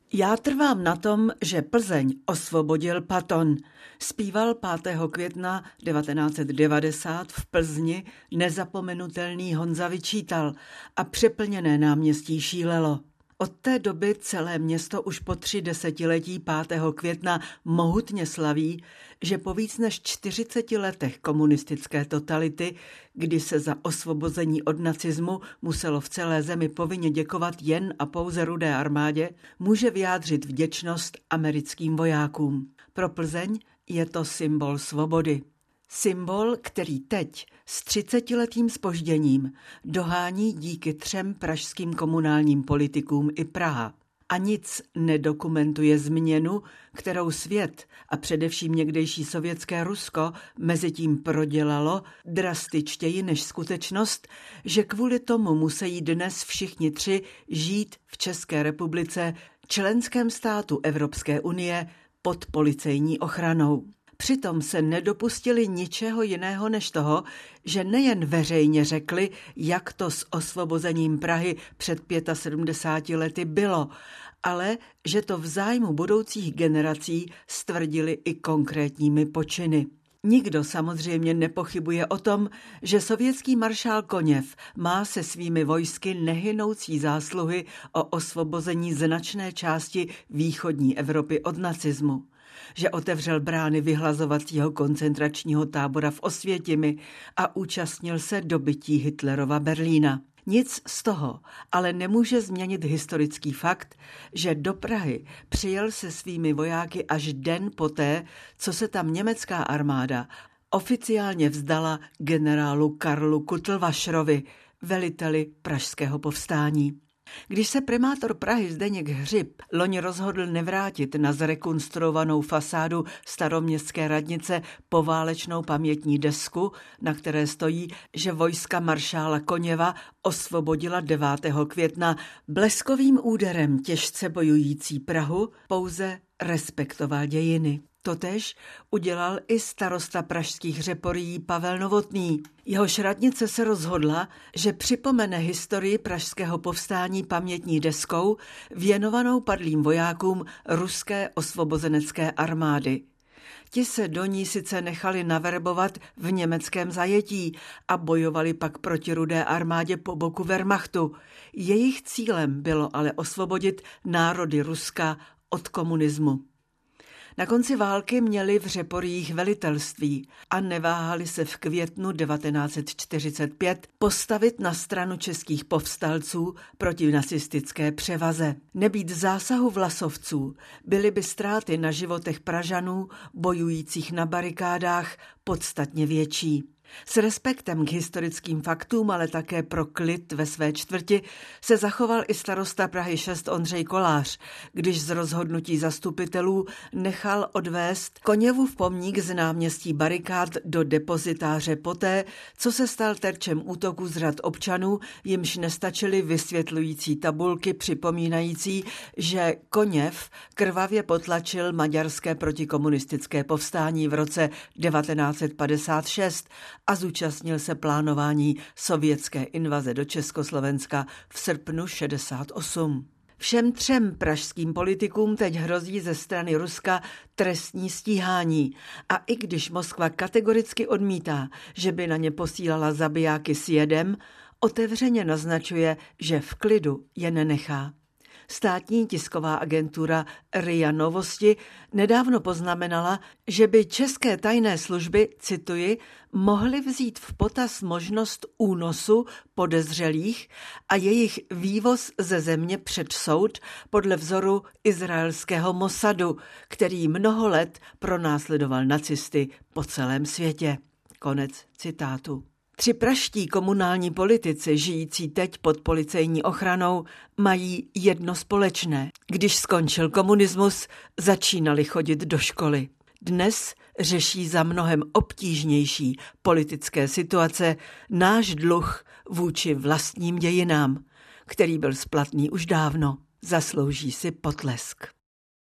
Já trvám na tom, že Plzeň osvobodil Paton, zpíval 5. května 1990 v Plzni nezapomenutelný Honza Vyčítal a přeplněné náměstí šílelo. Od té doby celé město už po 3 desetiletí 5. května mohutně slaví, že po víc než 40 letech komunistické totality, kdy se za osvobození od nacismu muselo v celé zemi povinně děkovat jen a pouze Rudé armádě, může vyjádřit vděčnost americkým vojákům. Pro Plzeň je to symbol svobody. Symbol, který teď s 30letým zpožděním dohání díky 3 pražským komunálním politikům i Praha. A nic nedokumentuje změnu, kterou svět a především někdejší sovětské Rusko mezitím prodělalo drastičtěji než skutečnost, že kvůli tomu musí dnes všichni 3 žít v České republice, členském státu Evropské unie, pod policejní ochranou. Přitom se nedopustili ničeho jiného než toho, že nejen veřejně řekli, jak to s osvobozením Prahy před 75 lety bylo, ale že to v zájmu budoucích generací stvrdili i konkrétními počiny. Nikdo samozřejmě nepochybuje o tom, že sovětský maršál Koněv má se svými vojsky nehynoucí zásluhy o osvobození značné části východní Evropy od nacismu, že otevřel brány vyhlazovacího koncentračního tábora v Osvětimi a účastnil se dobytí Hitlerova Berlína. Nic z toho ale nemůže změnit historický fakt, že do Prahy přijel se svými vojáky až den poté, co se tam německá armáda oficiálně vzdala generálu Karlu Kutlvašrovi, veliteli pražského povstání. Když se primátor Prahy Zdeněk Hřib loni rozhodl nevrátit na zrekonstruovanou fasádu staroměstské radnice poválečnou pamětní desku, na které stojí, že vojska maršála Koněva osvobodila 9. května bleskovým úderem těžce bojující Prahu, pouze respektoval dějiny. Totéž udělal i starosta pražských Řeporyjí Pavel Novotný. Jehož radnice se rozhodla, že připomene historii pražského povstání pamětní deskou věnovanou padlým vojákům ruské osvobozenecké armády. Ti se do ní sice nechali naverbovat v německém zajetí a bojovali pak proti Rudé armádě po boku Wehrmachtu. Jejich cílem bylo ale osvobodit národy Ruska od komunismu. Na konci války měli v Řeporyjích velitelství a neváhali se v květnu 1945 postavit na stranu českých povstalců proti nacistické převaze. Nebýt zásahu vlasovců, byly by ztráty na životech Pražanů bojujících na barikádách podstatně větší. S respektem k historickým faktům, ale také pro klid ve své čtvrti se zachoval i starosta Prahy 6 Ondřej Kolář, když z rozhodnutí zastupitelů nechal odvést Koněvův pomník z náměstí barikád do depozitáře poté, co se stal terčem útoku z řad občanů, jimž nestačily vysvětlující tabulky připomínající, že Koněv krvavě potlačil maďarské protikomunistické povstání v roce 1956 a zúčastnil se plánování sovětské invaze do Československa v srpnu 68. Všem 3 pražským politikům teď hrozí ze strany Ruska trestní stíhání a i když Moskva kategoricky odmítá, že by na ně posílala zabijáky s jedem, otevřeně naznačuje, že v klidu je nenechá. Státní tisková agentura RIA Novosti nedávno poznamenala, že by české tajné služby, cituji, mohly vzít v potaz možnost únosu podezřelých a jejich vývoz ze země před soud podle vzoru izraelského Mossadu, který mnoho let pronásledoval nacisty po celém světě. Konec citátu. 3 pražští komunální politici, žijící teď pod policejní ochranou, mají jedno společné. Když skončil komunismus, začínali chodit do školy. Dnes řeší za mnohem obtížnější politické situace náš dluh vůči vlastním dějinám, který byl splatný už dávno. Zaslouží si potlesk.